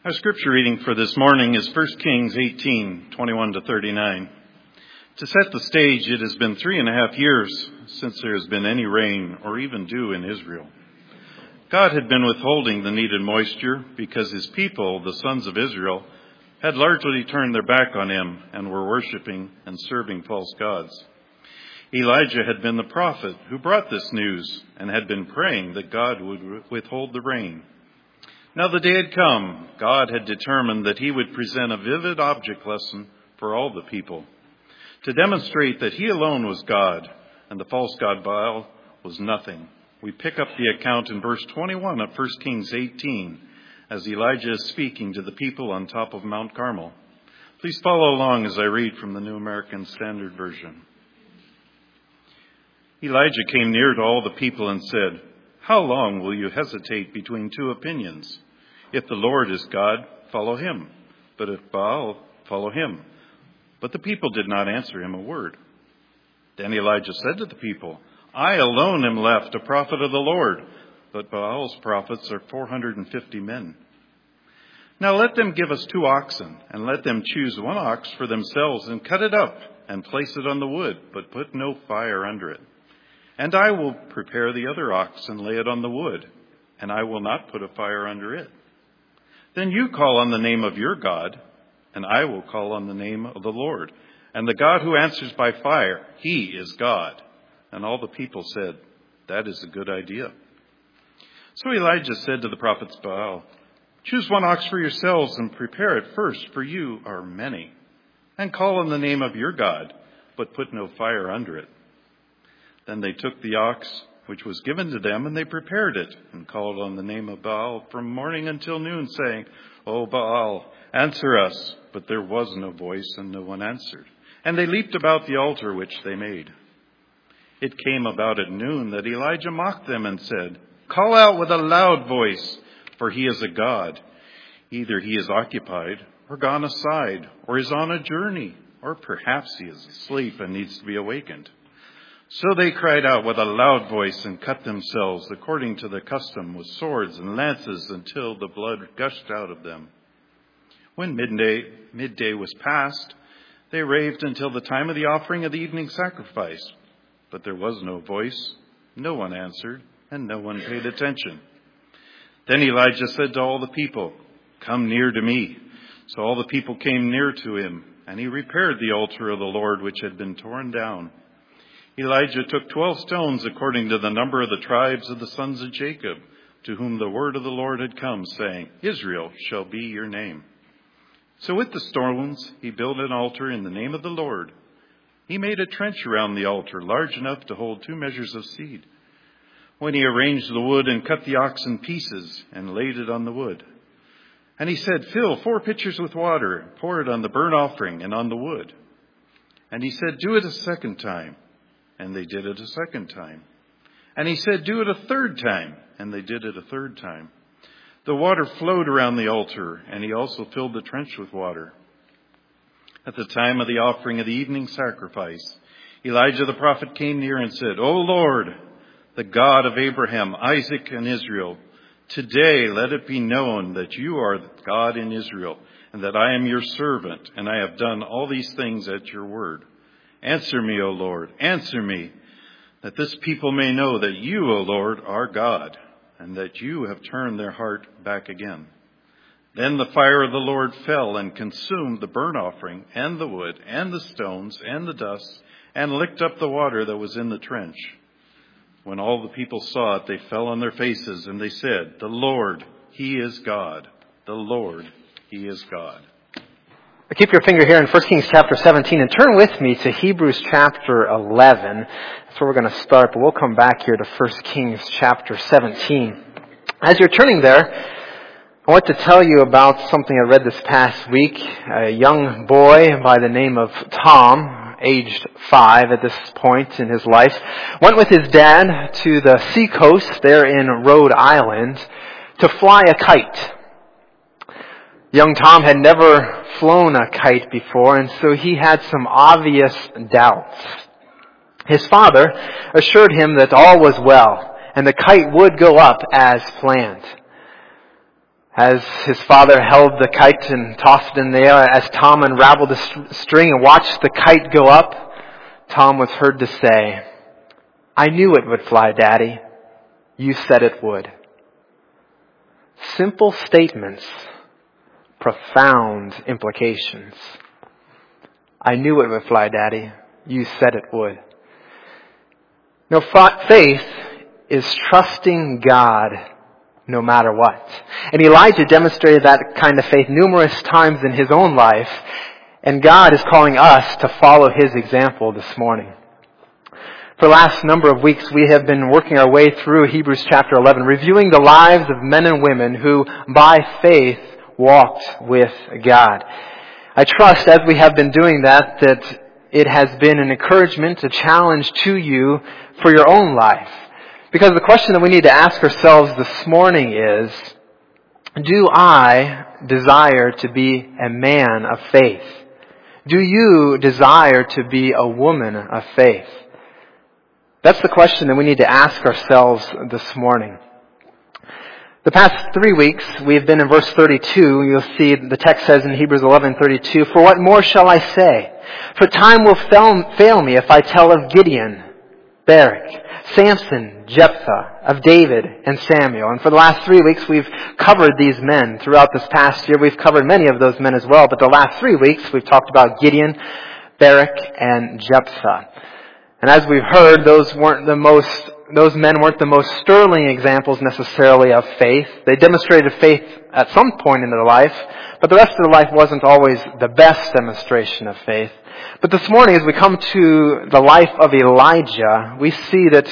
Our scripture reading for this morning is 1 Kings 18:21-39. To set the stage, it has been 3.5 years since there has been any rain or even dew in Israel. God had been withholding the needed moisture because his people, the sons of Israel, had largely turned their back on him and were worshiping and serving false gods. Elijah had been the prophet who brought this news and had been praying that God would withhold the rain. Now the day had come. God had determined that he would present a vivid object lesson for all the people to demonstrate that he alone was God and the false god Baal was nothing. We pick up the account in verse 21 of 1 Kings 18 as Elijah is speaking to the people on top of Mount Carmel. Please follow along as I read from the New American Standard Version. Elijah came near to all the people and said, "How long will you hesitate between two opinions? If the Lord is God, follow him. But if Baal, follow him." But the people did not answer him a word. Then Elijah said to the people, "I alone am left, a prophet of the Lord, but Baal's prophets are 450 men. Now let them give us 2 oxen, and let them choose 1 ox for themselves, and cut it up, and place it on the wood, but put no fire under it. And I will prepare the other ox and lay it on the wood, and I will not put a fire under it. Then you call on the name of your God, and I will call on the name of the Lord. And the God who answers by fire, he is God." And all the people said, "That is a good idea." So Elijah said to the prophets Baal, "Choose 1 ox for yourselves and prepare it first, for you are many. And call on the name of your God, but put no fire under it." Then they took the ox which was given to them, and they prepared it, and called on the name of Baal from morning until noon, saying, "O Baal, answer us." But there was no voice, and no one answered. And they leaped about the altar which they made. It came about at noon that Elijah mocked them and said, "Call out with a loud voice, for he is a god. Either he is occupied, or gone aside, or is on a journey, or perhaps he is asleep and needs to be awakened." So they cried out with a loud voice and cut themselves according to the custom with swords and lances until the blood gushed out of them. When midday was past, they raved until the time of the offering of the evening sacrifice. But there was no voice, no one answered, and no one paid attention. Then Elijah said to all the people, "Come near to me." So all the people came near to him, and he repaired the altar of the Lord which had been torn down. Elijah took 12 stones according to the number of the tribes of the sons of Jacob, to whom the word of the Lord had come, saying, "Israel shall be your name." So with the stones he built an altar in the name of the Lord. He made a trench around the altar, large enough to hold 2 measures of seed. When he arranged the wood and cut the ox in pieces and laid it on the wood. And he said, "Fill 4 pitchers with water, and pour it on the burnt offering and on the wood." And he said, "Do it a second time." And they did it a second time. And he said, "Do it a third time." And they did it a third time. The water flowed around the altar, and he also filled the trench with water. At the time of the offering of the evening sacrifice, Elijah the prophet came near and said, "O Lord, the God of Abraham, Isaac, and Israel, today let it be known that you are God in Israel, and that I am your servant, and I have done all these things at your word. Answer me, O Lord, answer me, that this people may know that you, O Lord, are God, and that you have turned their heart back again." Then the fire of the Lord fell and consumed the burnt offering and the wood and the stones and the dust, and licked up the water that was in the trench. When all the people saw it, they fell on their faces, and they said, "The Lord, he is God. The Lord, he is God." Keep your finger here in 1 Kings chapter 17 and turn with me to Hebrews chapter 11. That's where we're going to start, but we'll come back here to 1 Kings chapter 17. As you're turning there, I want to tell you about something I read this past week. A young boy by the name of Tom, aged 5 at this point in his life, went with his dad to the seacoast there in Rhode Island to fly a kite. Young Tom had never flown a kite before, and so he had some obvious doubts. His father assured him that all was well, and the kite would go up as planned. As his father held the kite and tossed it in the air, as Tom unraveled the string and watched the kite go up, Tom was heard to say, "I knew it would fly, Daddy. You said it would." Simple statements, profound implications. I knew it would fly, Daddy. You said it would. No, faith is trusting God no matter what. And Elijah demonstrated that kind of faith numerous times in his own life, and God is calling us to follow his example this morning. For the last number of weeks, we have been working our way through Hebrews chapter 11, reviewing the lives of men and women who, by faith, walked with God. I trust, as we have been doing that it has been an encouragement, a challenge to you for your own life. Because the question that we need to ask ourselves this morning is, do I desire to be a man of faith? Do you desire to be a woman of faith? That's the question that we need to ask ourselves this morning. The past 3 weeks, we've been in verse 32. You'll see the text says in Hebrews 11:32, "For what more shall I say? For time will fail me if I tell of Gideon, Barak, Samson, Jephthah, of David, and Samuel." And for the last 3 weeks, we've covered these men. Throughout this past year, we've covered many of those men as well. But the last 3 weeks, we've talked about Gideon, Barak, and Jephthah. And as we've heard, those men weren't the most sterling examples necessarily of faith. They demonstrated faith at some point in their life, but the rest of their life wasn't always the best demonstration of faith. But this morning, as we come to the life of Elijah, we see that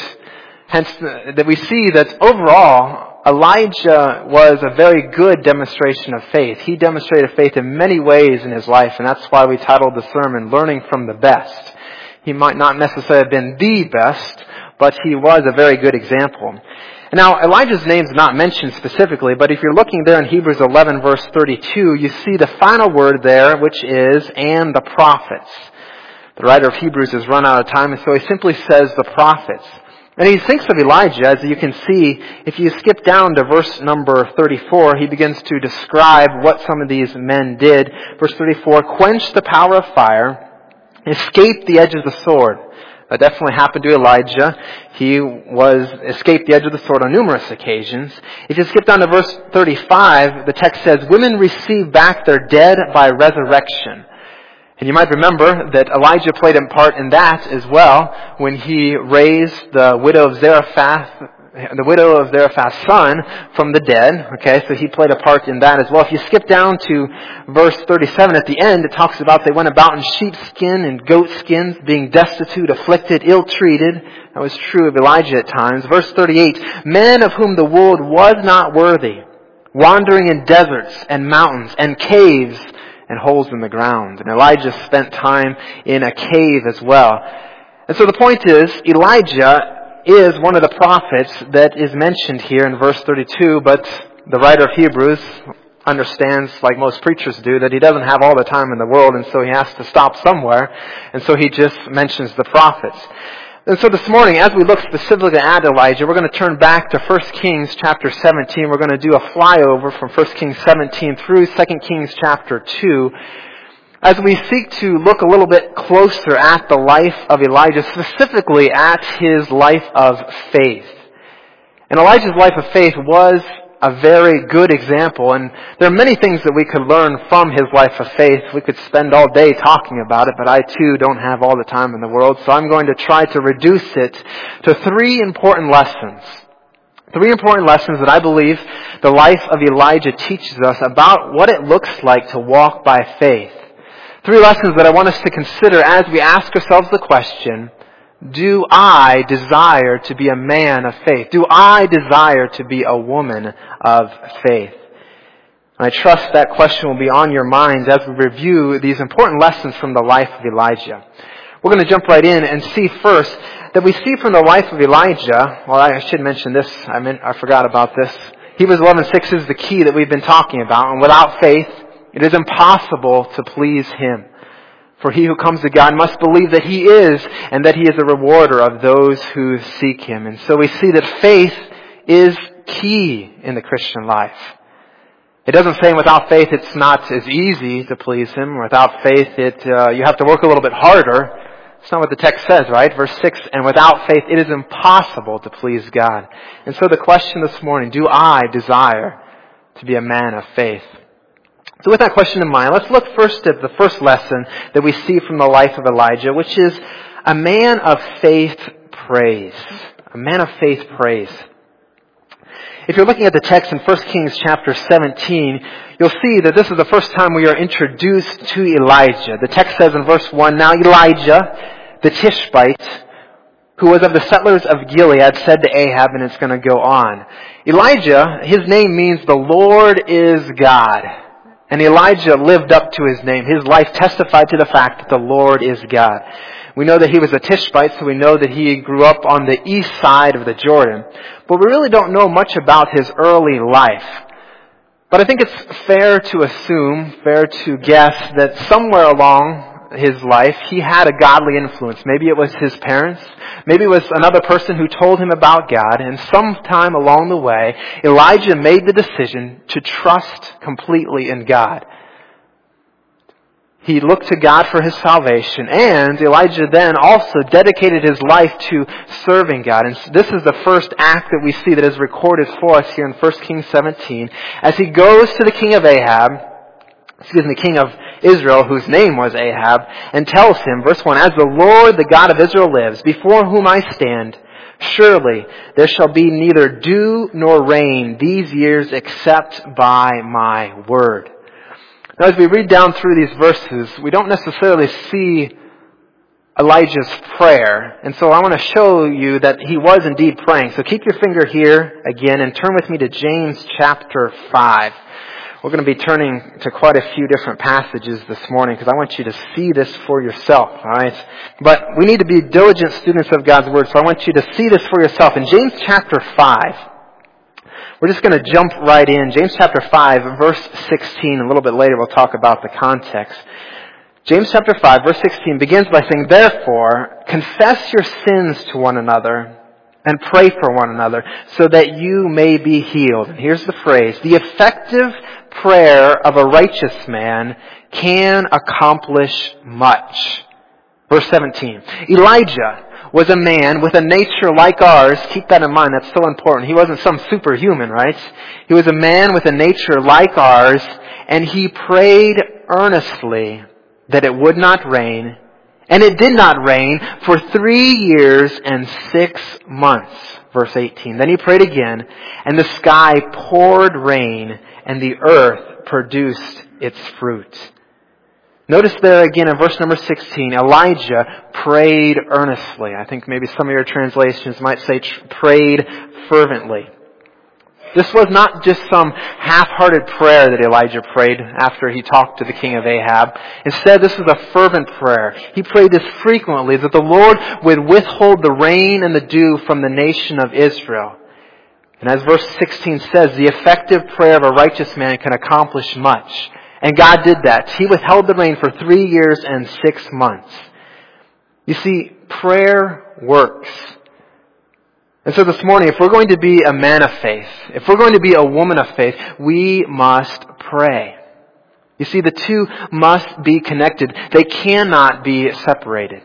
overall, Elijah was a very good demonstration of faith. He demonstrated faith in many ways in his life, and that's why we titled the sermon, "Learning from the Best." He might not necessarily have been the best, but he was a very good example. Now, Elijah's name is not mentioned specifically, but if you're looking there in Hebrews 11 verse 32, you see the final word there, which is, "and the prophets." The writer of Hebrews has run out of time, and so he simply says the prophets. And he thinks of Elijah, as you can see, if you skip down to verse number 34, he begins to describe what some of these men did. Verse 34, "Quench the power of fire, escape the edge of the sword." That definitely happened to Elijah. He escaped the edge of the sword on numerous occasions. If you skip down to verse 35, the text says, "Women receive back their dead by resurrection." And you might remember that Elijah played a part in that as well when he raised the widow of Zarephath's son from the dead. Okay, so he played a part in that as well. If you skip down to verse 37 at the end, it talks about they went about in sheepskin and goat skins, being destitute, afflicted, ill-treated. That was true of Elijah at times. Verse 38, "Men of whom the world was not worthy, wandering in deserts and mountains and caves and holes in the ground." And Elijah spent time in a cave as well. And so the point is, Elijah is one of the prophets that is mentioned here in verse 32, but the writer of Hebrews understands, like most preachers do, that he doesn't have all the time in the world, and so he has to stop somewhere, and so he just mentions the prophets. And so this morning, as we look specifically at Elijah, we're going to turn back to 1 Kings chapter 17. We're going to do a flyover from 1 Kings 17 through 2 Kings chapter 2, as we seek to look a little bit closer at the life of Elijah, specifically at his life of faith. And Elijah's life of faith was a very good example, and there are many things that we could learn from his life of faith. We could spend all day talking about it, but I too don't have all the time in the world, so I'm going to try to reduce it to 3 important lessons. 3 important lessons that I believe the life of Elijah teaches us about what it looks like to walk by faith. 3 lessons that I want us to consider as we ask ourselves the question, do I desire to be a man of faith? Do I desire to be a woman of faith? And I trust that question will be on your minds as we review these important lessons from the life of Elijah. We're going to jump right in and see first that we see from the life of Elijah, well, I should mention this, I forgot about this. Hebrews 11:6 is the key that we've been talking about, and without faith, it is impossible to please Him. For he who comes to God must believe that He is, and that He is a rewarder of those who seek Him. And so we see that faith is key in the Christian life. It doesn't say without faith it's not as easy to please Him. Without faith you have to work a little bit harder. It's not what the text says, right? Verse 6, and without faith it is impossible to please God. And so the question this morning, do I desire to be a man of faith? So with that question in mind, let's look first at the first lesson that we see from the life of Elijah, which is a man of faith prays. A man of faith prays. If you're looking at the text in 1 Kings chapter 17, you'll see that this is the first time we are introduced to Elijah. The text says in verse 1, now Elijah, the Tishbite, who was of the settlers of Gilead, said to Ahab, and it's going to go on. Elijah, his name means the Lord is God. And Elijah lived up to his name. His life testified to the fact that the Lord is God. We know that he was a Tishbite, so we know that he grew up on the east side of the Jordan. But we really don't know much about his early life. But I think it's fair to assume, fair to guess, that somewhere along his life he had a godly influence. Maybe it was his parents. Maybe it was another person who told him about God. And sometime along the way, Elijah made the decision to trust completely in God. He looked to God for his salvation, and Elijah then also dedicated his life to serving God. And this is the first act that we see that is recorded for us here in 1 Kings 17. As he goes to the king of king of Israel, whose name was Ahab, and tells him, verse 1, as the Lord, the God of Israel lives, before whom I stand, surely there shall be neither dew nor rain these years except by my word. Now, as we read down through these verses, we don't necessarily see Elijah's prayer. And so I want to show you that he was indeed praying. So keep your finger here again and turn with me to James chapter 5. We're going to be turning to quite a few different passages this morning because I want you to see this for yourself, alright? But we need to be diligent students of God's Word, so I want you to see this for yourself. In James chapter 5, we're just going to jump right in. James chapter 5, verse 16. A little bit later we'll talk about the context. James chapter 5, verse 16 begins by saying, therefore, confess your sins to one another and pray for one another so that you may be healed. And here's the phrase, the effective prayer of a righteous man can accomplish much. Verse 17, Elijah was a man with a nature like ours. Keep that in mind, that's so important. He wasn't some superhuman, right? He was a man with a nature like ours, and he prayed earnestly that it would not rain. And it did not rain for 3 years and 6 months. Verse 18. Then he prayed again, and the sky poured rain, and the earth produced its fruit. Notice there again in verse number 16, Elijah prayed earnestly. I think maybe some of your translations might say prayed fervently. This was not just some half-hearted prayer that Elijah prayed after he talked to the king of Ahab. Instead, this was a fervent prayer. He prayed this frequently, that the Lord would withhold the rain and the dew from the nation of Israel. And as verse 16 says, the effective prayer of a righteous man can accomplish much. And God did that. He withheld the rain for 3 years and 6 months. You see, prayer works. And so this morning, if we're going to be a man of faith, if we're going to be a woman of faith, we must pray. You see, the two must be connected. They cannot be separated.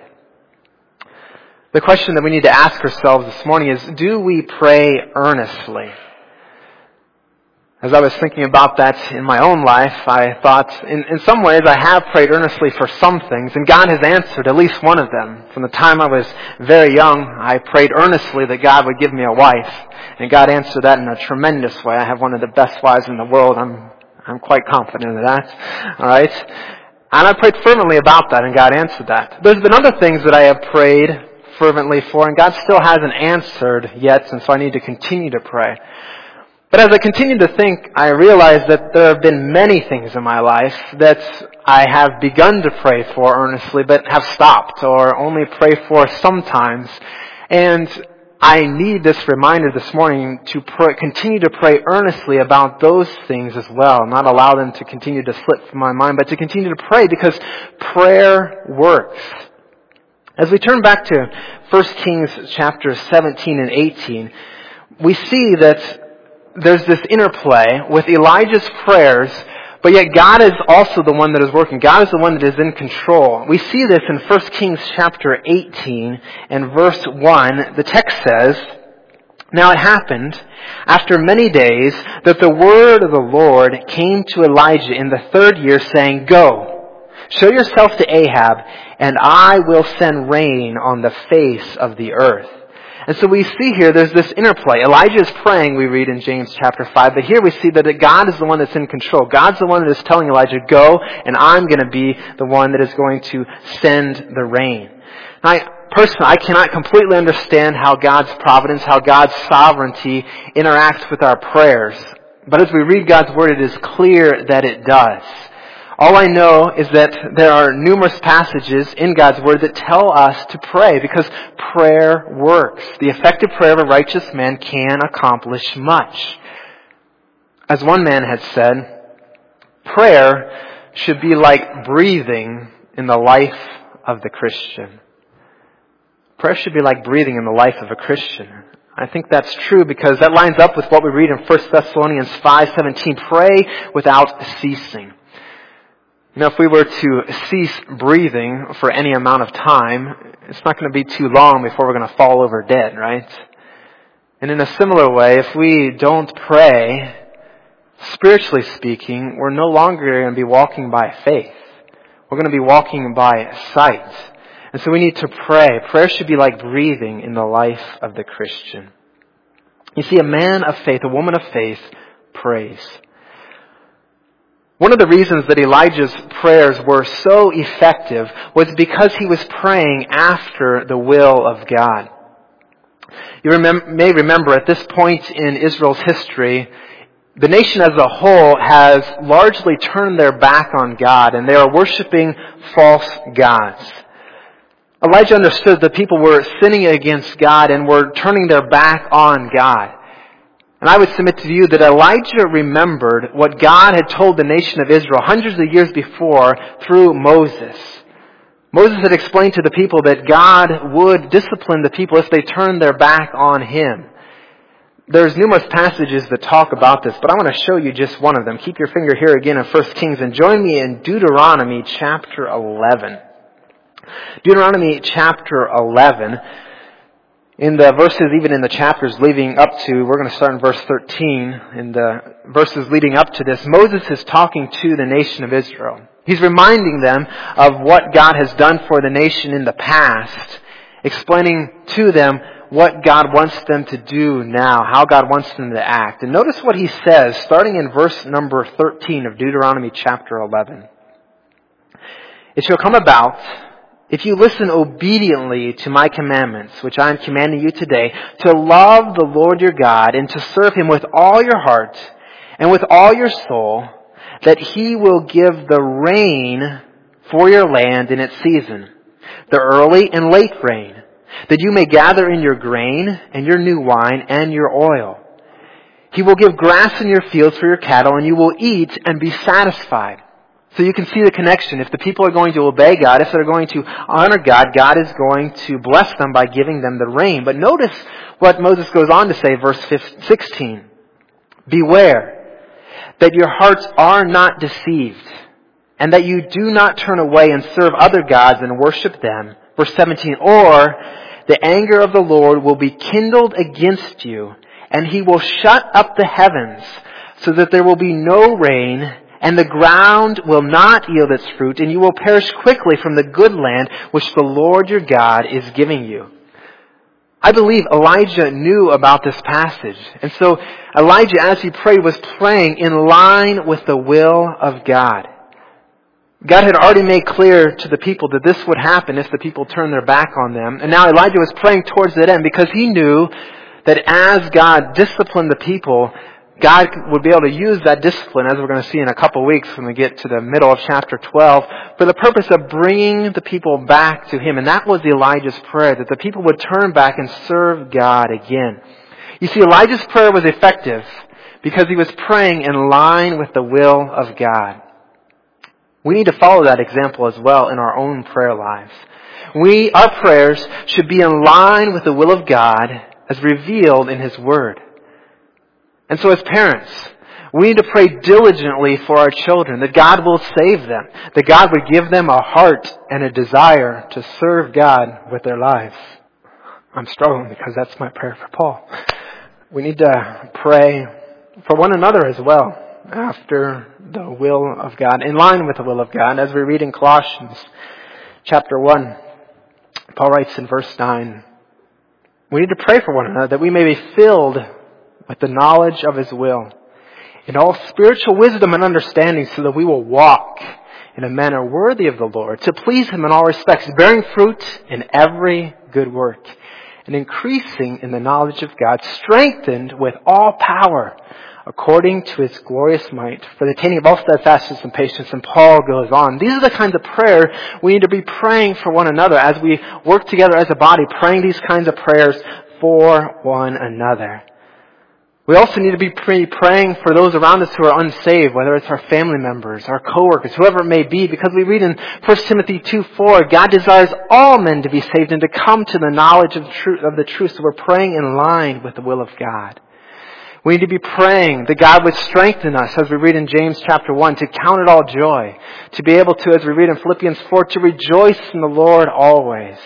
The question that we need to ask ourselves this morning is, do we pray earnestly? As I was thinking about that in my own life, I thought, in some ways I have prayed earnestly for some things, and God has answered at least one of them. From the time I was very young, I prayed earnestly that God would give me a wife, and God answered that in a tremendous way. I have one of the best wives in the world. I'm quite confident of that. All right? And I prayed fervently about that, and God answered that. There's been other things that I have prayed fervently for, and God still hasn't answered yet, and so I need to continue to pray. But as I continue to think, I realize that there have been many things in my life that I have begun to pray for earnestly, but have stopped or only pray for sometimes. And I need this reminder this morning to continue to pray earnestly about those things as well. Not allow them to continue to slip from my mind, but to continue to pray because prayer works. As we turn back to 1 Kings chapter 17 and 18, we see that there's this interplay with Elijah's prayers, but yet God is also the one that is working. God is the one that is in control. We see this in 1 Kings chapter 18 and verse 1. The text says, "Now it happened, after many days, that the word of the Lord came to Elijah in the 3rd year, saying, 'Go, show yourself to Ahab, and I will send rain on the face of the earth.'" And so we see here there's this interplay. Elijah is praying, we read in James chapter 5, but here we see that God is the one that's in control. God's the one that is telling Elijah, "Go, and I'm going to be the one that is going to send the rain." Personally, I cannot completely understand how God's providence, how God's sovereignty interacts with our prayers. But as we read God's Word, it is clear that it does. All I know is that there are numerous passages in God's Word that tell us to pray because prayer works. The effective prayer of a righteous man can accomplish much. As one man had said, prayer should be like breathing in the life of the Christian. Prayer should be like breathing in the life of a Christian. I think that's true because that lines up with what we read in 1 Thessalonians 5:17. Pray without ceasing. You know, if we were to cease breathing for any amount of time, it's not going to be too long before we're going to fall over dead, right? And in a similar way, if we don't pray, spiritually speaking, we're no longer going to be walking by faith. We're going to be walking by sight. And so we need to pray. Prayer should be like breathing in the life of the Christian. You see, a man of faith, a woman of faith, prays. One of the reasons that Elijah's prayers were so effective was because he was praying after the will of God. You may remember at this point in Israel's history, the nation as a whole has largely turned their back on God and they are worshiping false gods. Elijah understood that people were sinning against God and were turning their back on God. And I would submit to you that Elijah remembered what God had told the nation of Israel hundreds of years before through Moses. Moses had explained to the people that God would discipline the people if they turned their back on Him. There's numerous passages that talk about this, but I want to show you just one of them. Keep your finger here again in 1 Kings and join me in Deuteronomy chapter 11. Deuteronomy chapter 11, in the verses, even in the chapters leading up to, we're going to start in verse 13, in the verses leading up to this, Moses is talking to the nation of Israel. He's reminding them of what God has done for the nation in the past, explaining to them what God wants them to do now, how God wants them to act. And notice what he says, starting in verse number 13 of Deuteronomy chapter 11. "It shall come about, if you listen obediently to my commandments, which I am commanding you today, to love the Lord your God and to serve Him with all your heart and with all your soul, that He will give the rain for your land in its season, the early and late rain, that you may gather in your grain and your new wine and your oil. He will give grass in your fields for your cattle, and you will eat and be satisfied." So you can see the connection. If the people are going to obey God, if they're going to honor God, God is going to bless them by giving them the rain. But notice what Moses goes on to say, verse 16. "Beware that your hearts are not deceived, and that you do not turn away and serve other gods and worship them." Verse 17, "Or the anger of the Lord will be kindled against you, and He will shut up the heavens so that there will be no rain, and the ground will not yield its fruit, and you will perish quickly from the good land which the Lord your God is giving you." I believe Elijah knew about this passage. And so Elijah, as he prayed, was praying in line with the will of God. God had already made clear to the people that this would happen if the people turned their back on them. And now Elijah was praying towards that end because he knew that as God disciplined the people, God would be able to use that discipline, as we're going to see in a couple weeks when we get to the middle of chapter 12, for the purpose of bringing the people back to Him. And that was Elijah's prayer, that the people would turn back and serve God again. You see, Elijah's prayer was effective because he was praying in line with the will of God. We need to follow that example as well in our own prayer lives. Our prayers should be in line with the will of God as revealed in His Word. And so as parents, we need to pray diligently for our children, that God will save them, that God would give them a heart and a desire to serve God with their lives. I'm struggling because that's my prayer for Paul. We need to pray for one another as well, after the will of God, in line with the will of God. As we read in Colossians chapter 1, Paul writes in verse 9, we need to pray for one another that we may be filled with the knowledge of His will, in all spiritual wisdom and understanding, so that we will walk in a manner worthy of the Lord, to please Him in all respects, bearing fruit in every good work, and increasing in the knowledge of God, strengthened with all power, according to His glorious might, for the attaining of all steadfastness and patience. And Paul goes on. These are the kinds of prayer we need to be praying for one another as we work together as a body, praying these kinds of prayers for one another. We also need to be praying for those around us who are unsaved, whether it's our family members, our coworkers, whoever it may be, because we read in 1 Timothy 2:4, God desires all men to be saved and to come to the knowledge of the truth. So we're praying in line with the will of God. We need to be praying that God would strengthen us, as we read in James chapter 1, to count it all joy, to be able to, as we read in Philippians 4, to rejoice in the Lord always,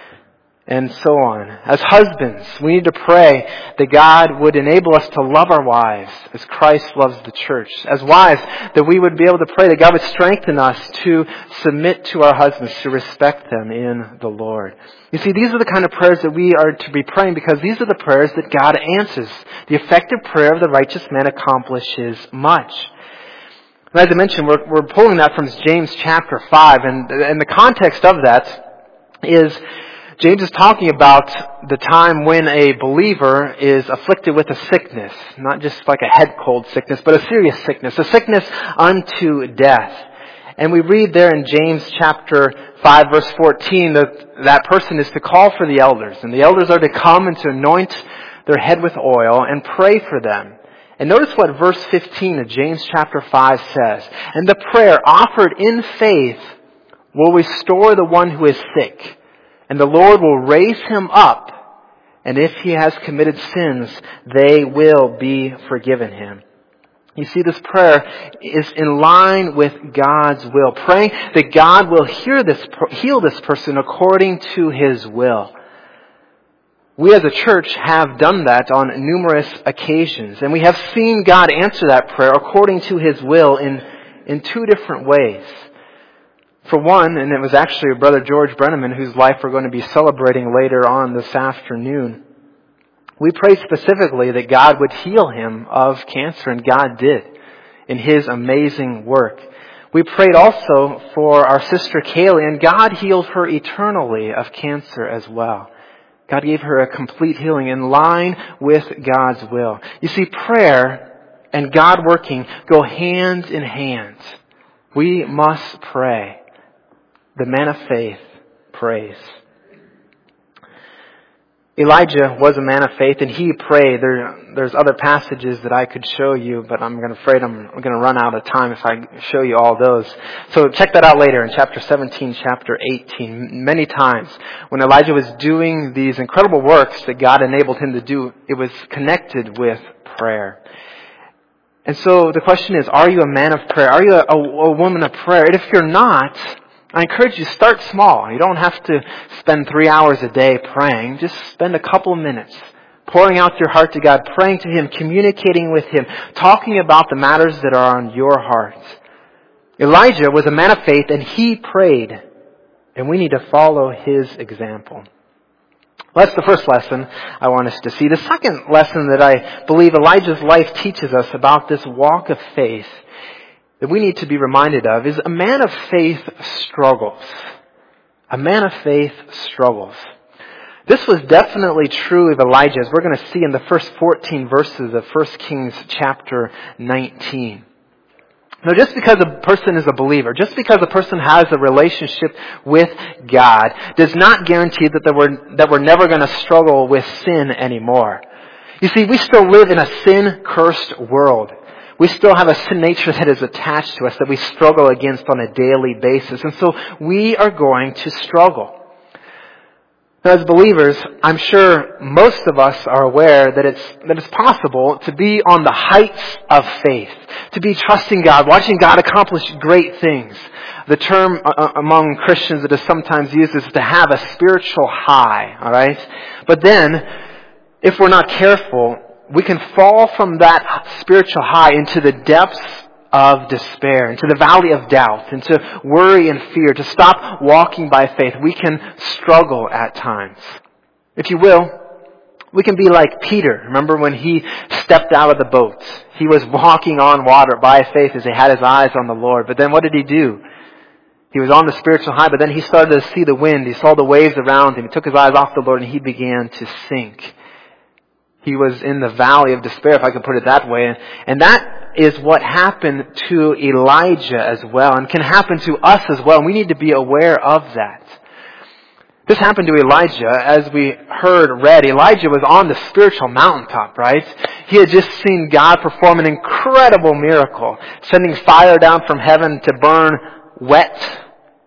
and so on. As husbands, we need to pray that God would enable us to love our wives as Christ loves the church. As wives, that we would be able to pray that God would strengthen us to submit to our husbands, to respect them in the Lord. You see, these are the kind of prayers that we are to be praying, because these are the prayers that God answers. The effective prayer of the righteous man accomplishes much. And as I mentioned, we're pulling that from James chapter 5, and the context of that is James is talking about the time when a believer is afflicted with a sickness, not just like a head cold sickness, but a serious sickness, a sickness unto death. And we read there in James chapter 5 verse 14 that person is to call for the elders, and the elders are to come and to anoint their head with oil and pray for them. And notice what verse 15 of James chapter 5 says. And the prayer offered in faith will restore the one who is sick, and the Lord will raise him up, and if he has committed sins, they will be forgiven him. You see, this prayer is in line with God's will, praying that God will heal this person according to His will. We as a church have done that on numerous occasions, and we have seen God answer that prayer according to His will in two different ways. For one, and it was actually Brother George Brenneman, whose life we're going to be celebrating later on this afternoon, we prayed specifically that God would heal him of cancer, and God did in His amazing work. We prayed also for our sister Kaylee, and God healed her eternally of cancer as well. God gave her a complete healing in line with God's will. You see, prayer and God working go hand in hand. We must pray. The man of faith prays. Elijah was a man of faith, and he prayed. There's other passages that I could show you, but I'm afraid I'm going to run out of time if I show you all those. So check that out later in chapter 17, chapter 18. Many times when Elijah was doing these incredible works that God enabled him to do, it was connected with prayer. And so the question is, are you a man of prayer? Are you a woman of prayer? And if you're not, I encourage you to start small. You don't have to spend 3 hours a day praying. Just spend a couple of minutes pouring out your heart to God, praying to Him, communicating with Him, talking about the matters that are on your heart. Elijah was a man of faith, and he prayed, and we need to follow his example. Well, that's the first lesson I want us to see. The second lesson that I believe Elijah's life teaches us about this walk of faith that we need to be reminded of is a man of faith struggles. A man of faith struggles. This was definitely true of Elijah, as we're going to see in the first 14 verses of 1 Kings chapter 19. Now, just because a person is a believer, just because a person has a relationship with God, does not guarantee that we're never going to struggle with sin anymore. You see, we still live in a sin-cursed world. We still have a sin nature that is attached to us that we struggle against on a daily basis. And so we are going to struggle. Now, as believers, I'm sure most of us are aware that it's possible to be on the heights of faith, to be trusting God, watching God accomplish great things. The term among Christians that is sometimes used is to have a spiritual high, all right? But then, if we're not careful, we can fall from that spiritual high into the depths of despair, into the valley of doubt, into worry and fear, to stop walking by faith. We can struggle at times. If you will, we can be like Peter. Remember when he stepped out of the boat? He was walking on water by faith as he had his eyes on the Lord. But then what did he do? He was on the spiritual high, but then he started to see the wind. He saw the waves around him. He took his eyes off the Lord and he began to sink. He was in the valley of despair, if I could put it that way. And that is what happened to Elijah as well, and can happen to us as well. And we need to be aware of that. This happened to Elijah, as we read. Elijah was on the spiritual mountaintop, right? He had just seen God perform an incredible miracle, sending fire down from heaven to burn wet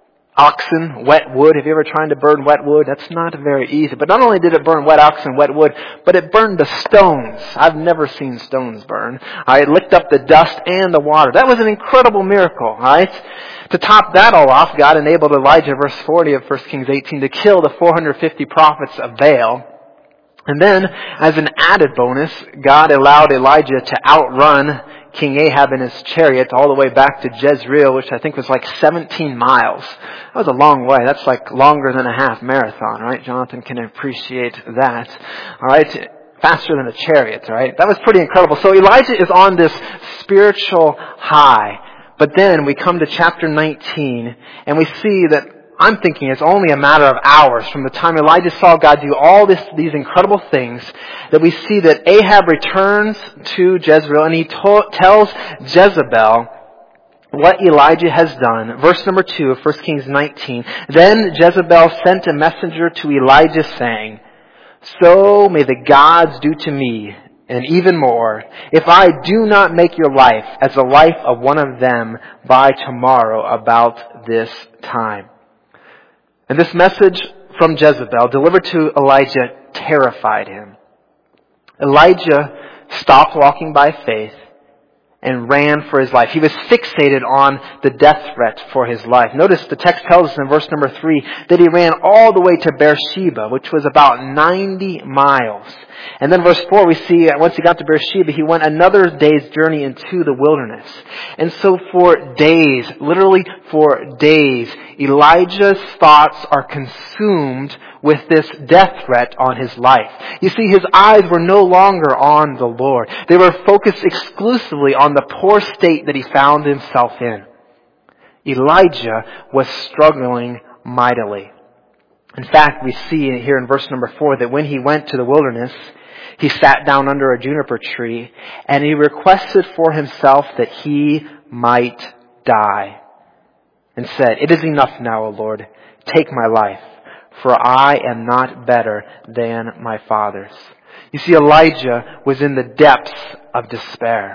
oxen, wet wood. Have you ever tried to burn wet wood? That's not very easy. But not only did it burn wet oxen, wet wood, but it burned the stones. I've never seen stones burn. It licked up the dust and the water. That was an incredible miracle, right? To top that all off, God enabled Elijah, verse 40 of 1 Kings 18, to kill the 450 prophets of Baal. And then, as an added bonus, God allowed Elijah to outrun King Ahab in his chariot all the way back to Jezreel, which I think was like 17 miles. That was a long way. That's like longer than a half marathon, right? Jonathan can appreciate that. All right? Faster than a chariot, right? That was pretty incredible. So Elijah is on this spiritual high. But then we come to chapter 19 and we see that I'm thinking it's only a matter of hours from the time Elijah saw God do all these incredible things that we see that Ahab returns to Jezreel and he tells Jezebel what Elijah has done. Verse number 2 of 1 Kings 19. Then Jezebel sent a messenger to Elijah saying, "So may the gods do to me, and even more, if I do not make your life as the life of one of them by tomorrow about this time." And this message from Jezebel, delivered to Elijah, terrified him. Elijah stopped walking by faith and ran for his life. He was fixated on the death threat for his life. Notice the text tells us in verse number 3 that he ran all the way to Beersheba, which was about 90 miles. And then verse 4 we see once he got to Beersheba, he went another day's journey into the wilderness. And so for days, literally for days, Elijah's thoughts are consumed with this death threat on his life. You see, his eyes were no longer on the Lord. They were focused exclusively on the poor state that he found himself in. Elijah was struggling mightily. In fact, we see here in verse number 4 that when he went to the wilderness, he sat down under a juniper tree and he requested for himself that he might die and said, "It is enough now, O Lord, take my life, for I am not better than my fathers." You see, Elijah was in the depths of despair.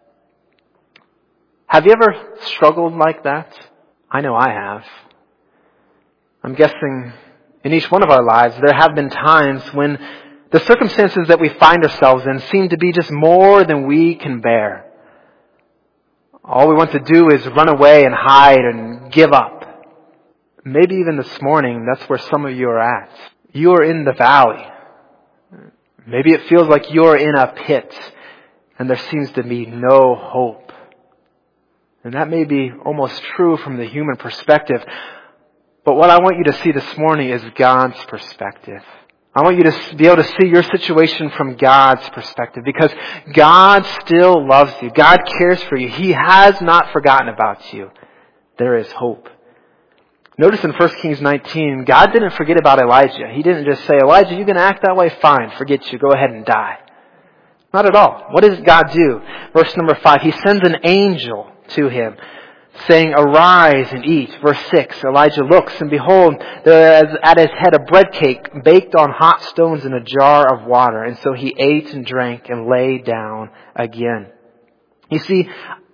Have you ever struggled like that? I know I have. I'm guessing in each one of our lives, there have been times when the circumstances that we find ourselves in seem to be just more than we can bear. All we want to do is run away and hide and give up. Maybe even this morning, that's where some of you are at. You are in the valley. Maybe it feels like you're in a pit and there seems to be no hope. And that may be almost true from the human perspective. But what I want you to see this morning is God's perspective. I want you to be able to see your situation from God's perspective, because God still loves you. God cares for you. He has not forgotten about you. There is hope. Notice in 1 Kings 19, God didn't forget about Elijah. He didn't just say, "Elijah, you're going to act that way? Fine, forget you. Go ahead and die." Not at all. What does God do? Verse number 5, He sends an angel to him, saying, "Arise and eat." Verse 6, Elijah looks, and behold, there is at his head a bread cake baked on hot stones in a jar of water. And so he ate and drank and lay down again. You see,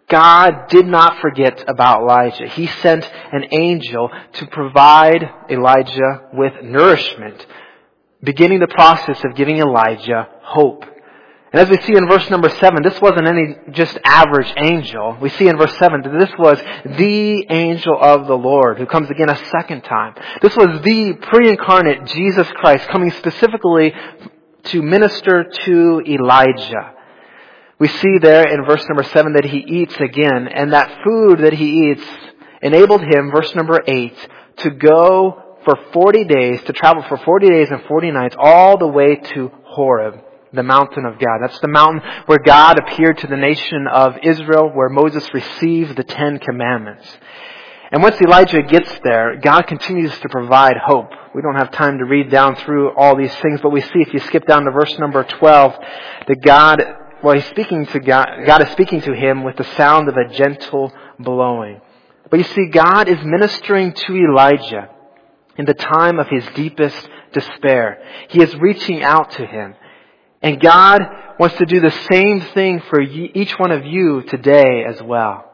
God did not forget about Elijah. He sent an angel to provide Elijah with nourishment, beginning the process of giving Elijah hope. And as we see in verse number 7, this wasn't any just average angel. We see in verse 7 that this was the angel of the Lord who comes again a second time. This was the pre-incarnate Jesus Christ coming specifically to minister to Elijah. We see there in verse number 7 that he eats again, and that food that he eats enabled him, verse number 8, to go for 40 days, to travel for 40 days and 40 nights all the way to Horeb, the mountain of God. That's the mountain where God appeared to the nation of Israel, where Moses received the 10 Commandments. And once Elijah gets there, God continues to provide hope. We don't have time to read down through all these things, but we see if you skip down to verse number 12, that God is speaking to him with the sound of a gentle blowing. But you see, God is ministering to Elijah in the time of his deepest despair. He is reaching out to him. And God wants to do the same thing for each one of you today as well.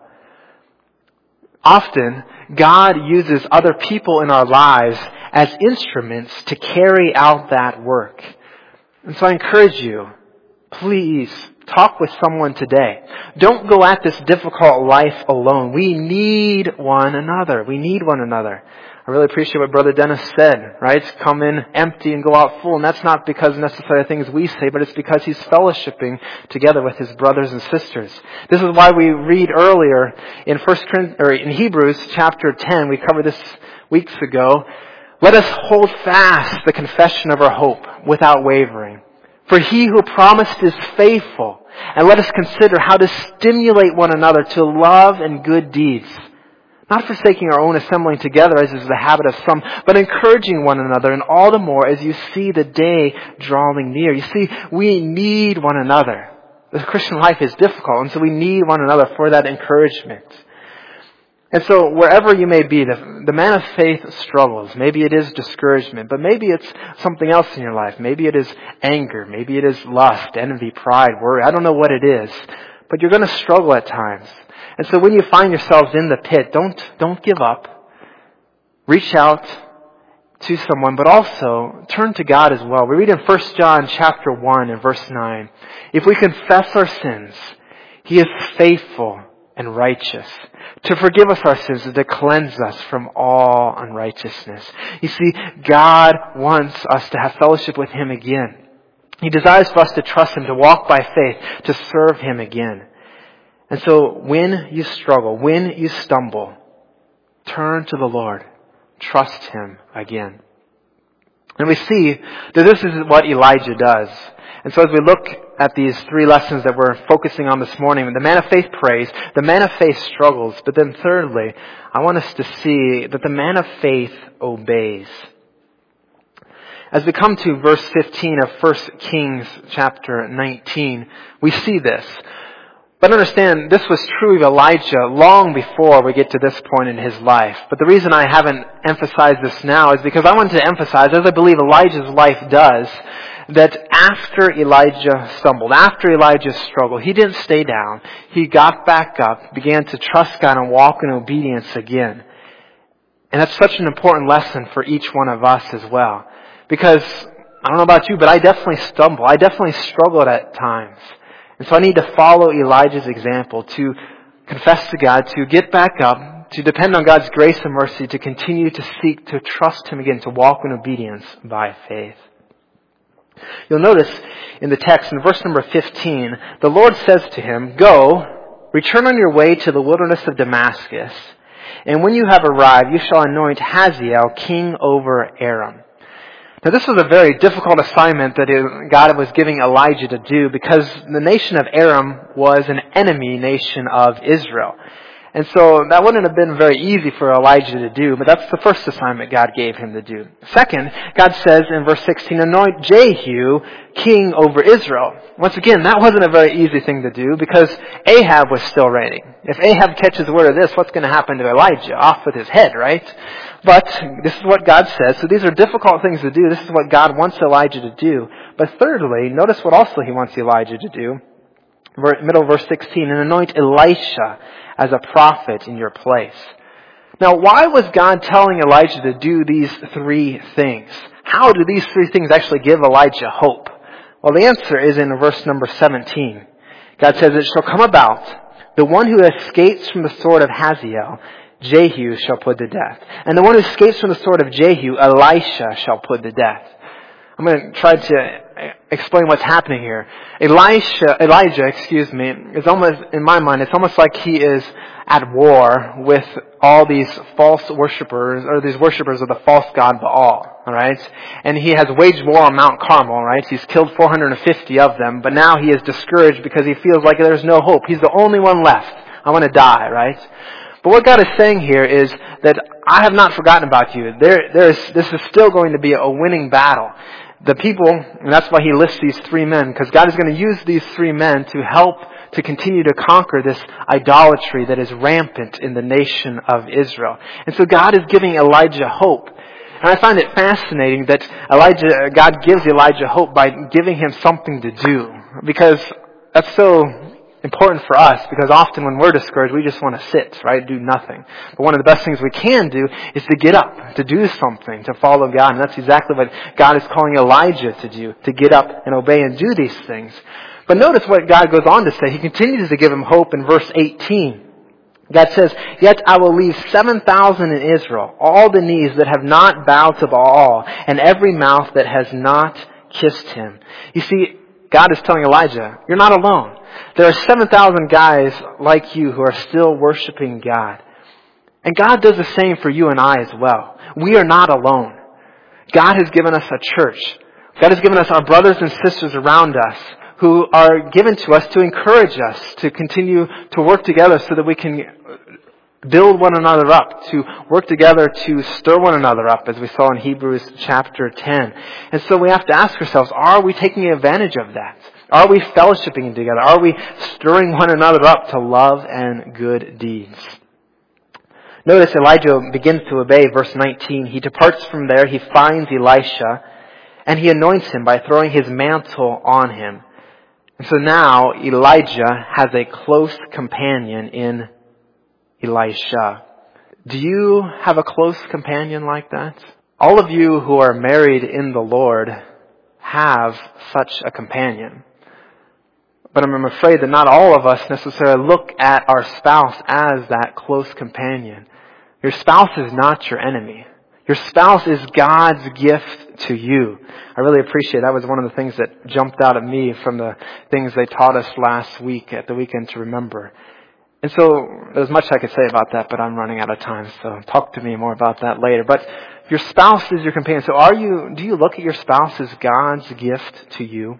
Often, God uses other people in our lives as instruments to carry out that work. And so I encourage you, please talk with someone today. Don't go at this difficult life alone. We need one another. We need one another. I really appreciate what Brother Dennis said, right? Come in empty and go out full. And that's not because necessarily things we say, but it's because he's fellowshipping together with his brothers and sisters. This is why we read earlier in Hebrews chapter 10, we covered this weeks ago. Let us hold fast the confession of our hope without wavering. For he who promised is faithful. And let us consider how to stimulate one another to love and good deeds. Not forsaking our own assembling together as is the habit of some, but encouraging one another, and all the more as you see the day drawing near. You see, we need one another. The Christian life is difficult, and so we need one another for that encouragement. And so wherever you may be, the man of faith struggles. Maybe it is discouragement, but maybe it's something else in your life. Maybe it is anger. Maybe it is lust, envy, pride, worry. I don't know what it is, but you're going to struggle at times. And so when you find yourselves in the pit, don't give up. Reach out to someone, but also turn to God as well. We read in 1 John chapter 1 and verse 9, if we confess our sins, He is faithful and righteous to forgive us our sins and to cleanse us from all unrighteousness. You see, God wants us to have fellowship with Him again. He desires for us to trust Him, to walk by faith, to serve Him again. And so when you struggle, when you stumble, turn to the Lord. Trust Him again. And we see that this is what Elijah does. And so as we look at these three lessons that we're focusing on this morning, the man of faith prays, the man of faith struggles, but then thirdly, I want us to see that the man of faith obeys. As we come to verse 15 of 1 Kings chapter 19, we see this. But understand, this was true of Elijah long before we get to this point in his life. But the reason I haven't emphasized this now is because I want to emphasize, as I believe Elijah's life does, that after Elijah stumbled, after Elijah struggled, he didn't stay down. He got back up, began to trust God and walk in obedience again. And that's such an important lesson for each one of us as well. Because, I don't know about you, but I definitely stumble. I definitely struggled at times. And so I need to follow Elijah's example, to confess to God, to get back up, to depend on God's grace and mercy, to continue to seek, to trust Him again, to walk in obedience by faith. You'll notice in the text, in verse number 15, the Lord says to him, "Go, return on your way to the wilderness of Damascus, and when you have arrived, you shall anoint Hazael king over Aram." Now this was a very difficult assignment that God was giving Elijah to do, because the nation of Aram was an enemy nation of Israel. And so that wouldn't have been very easy for Elijah to do, but that's the first assignment God gave him to do. Second, God says in verse 16, "Anoint Jehu king over Israel." Once again, that wasn't a very easy thing to do, because Ahab was still reigning. If Ahab catches word of this, what's going to happen to Elijah? Off with his head, right? But this is what God says. So these are difficult things to do. This is what God wants Elijah to do. But thirdly, notice what also He wants Elijah to do. Middle of verse 16, and anoint Elisha as a prophet in your place. Now, why was God telling Elijah to do these three things? How do these three things actually give Elijah hope? Well, the answer is in verse number 17. God says, it shall come about, the one who escapes from the sword of Hazael, Jehu shall put to death. And the one who escapes from the sword of Jehu, Elisha shall put to death. I'm going to try to explain what's happening here. Elijah, is almost, in my mind, it's almost like he is at war with all these false worshipers, or these worshipers of the false god Baal, alright? And he has waged war on Mount Carmel, right? He's killed 450 of them, but now he is discouraged because he feels like there's no hope. He's the only one left. I want to die, right? But what God is saying here is that I have not forgotten about you. This is still going to be a winning battle. The people, and that's why he lists these three men, because God is going to use these three men to help to continue to conquer this idolatry that is rampant in the nation of Israel. And so God is giving Elijah hope. And I find it fascinating that God gives Elijah hope by giving him something to do. Because that's so important for us, because often when we're discouraged, we just want to sit, right? Do nothing. But one of the best things we can do is to get up, to do something, to follow God. And that's exactly what God is calling Elijah to do, to get up and obey and do these things. But notice what God goes on to say. He continues to give him hope in verse 18. God says, yet I will leave 7,000 in Israel, all the knees that have not bowed to Baal, and every mouth that has not kissed him. You see, God is telling Elijah, you're not alone. There are 7,000 guys like you who are still worshiping God. And God does the same for you and I as well. We are not alone. God has given us a church. God has given us our brothers and sisters around us who are given to us to encourage us to continue to work together so that we can build one another up, to work together to stir one another up, as we saw in Hebrews chapter 10. And so we have to ask ourselves, are we taking advantage of that? Are we fellowshipping together? Are we stirring one another up to love and good deeds? Notice Elijah begins to obey, verse 19. He departs from there, he finds Elisha, and he anoints him by throwing his mantle on him. And so now Elijah has a close companion in Elisha. Do you have a close companion like that? All of you who are married in the Lord have such a companion. But I'm afraid that not all of us necessarily look at our spouse as that close companion. Your spouse is not your enemy. Your spouse is God's gift to you. I really appreciate that. Was one of the things that jumped out at me from the things they taught us last week at the Weekend to Remember. And so there's much I could say about that, but I'm running out of time, so talk to me more about that later. But your spouse is your companion. So do you look at your spouse as God's gift to you?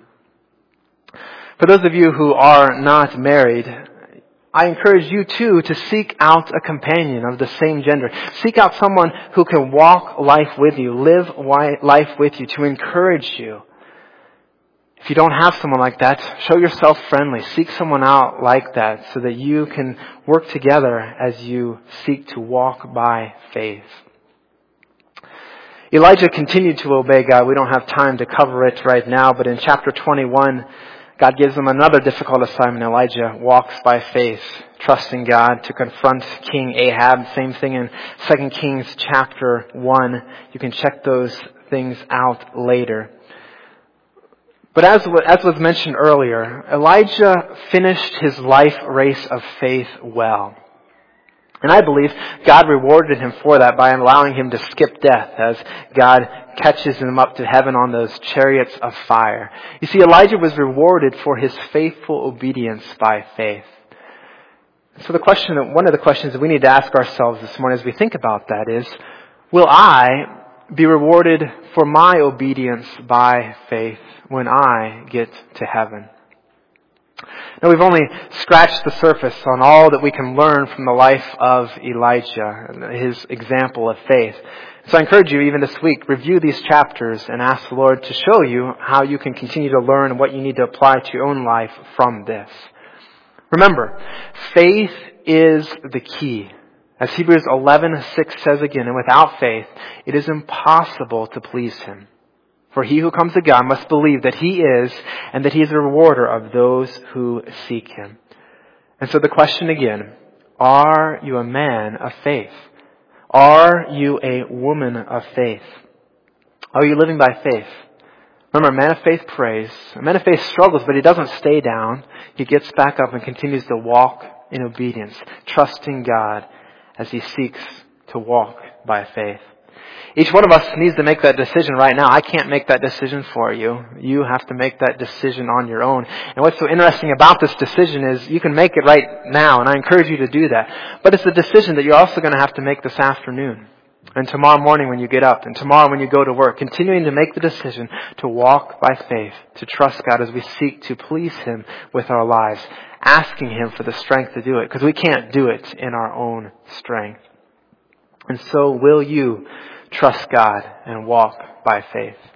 For those of you who are not married, I encourage you too to seek out a companion of the same gender. Seek out someone who can walk life with you, live life with you, to encourage you. If you don't have someone like that, show yourself friendly. Seek someone out like that so that you can work together as you seek to walk by faith. Elijah continued to obey God. We don't have time to cover it right now, but in chapter 21, God gives him another difficult assignment. Elijah walks by faith, trusting God to confront King Ahab. Same thing in 2 Kings chapter 1. You can check those things out later. But as was mentioned earlier, Elijah finished his life race of faith well. And I believe God rewarded him for that by allowing him to skip death as God catches him up to heaven on those chariots of fire. You see, Elijah was rewarded for his faithful obedience by faith. So one of the questions that we need to ask ourselves this morning as we think about that is, will I be rewarded for my obedience by faith when I get to heaven? Now, we've only scratched the surface on all that we can learn from the life of Elijah, his example of faith. So I encourage you, even this week, review these chapters and ask the Lord to show you how you can continue to learn what you need to apply to your own life from this. Remember, faith is the key. As Hebrews 11:6 says again, and without faith, it is impossible to please Him. For he who comes to God must believe that He is, and that He is a rewarder of those who seek Him. And so the question again, are you a man of faith? Are you a woman of faith? Are you living by faith? Remember, a man of faith prays. A man of faith struggles, but he doesn't stay down. He gets back up and continues to walk in obedience, trusting God as he seeks to walk by faith. Each one of us needs to make that decision right now. I can't make that decision for you. You have to make that decision on your own. And what's so interesting about this decision is you can make it right now, and I encourage you to do that. But it's a decision that you're also going to have to make this afternoon, and tomorrow morning when you get up, and tomorrow when you go to work, continuing to make the decision to walk by faith, to trust God as we seek to please Him with our lives, asking Him for the strength to do it, because we can't do it in our own strength. And so will you trust God and walk by faith?